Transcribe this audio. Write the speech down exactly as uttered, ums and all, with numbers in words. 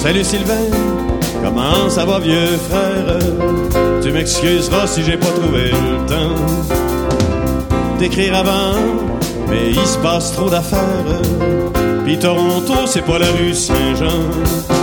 Salut Sylvain, comment ça va vieux frère? Tu m'excuseras si j'ai pas trouvé le temps d'écrire avant, mais il se passe trop d'affaires. Pis Toronto, c'est pas la rue Saint-Jean.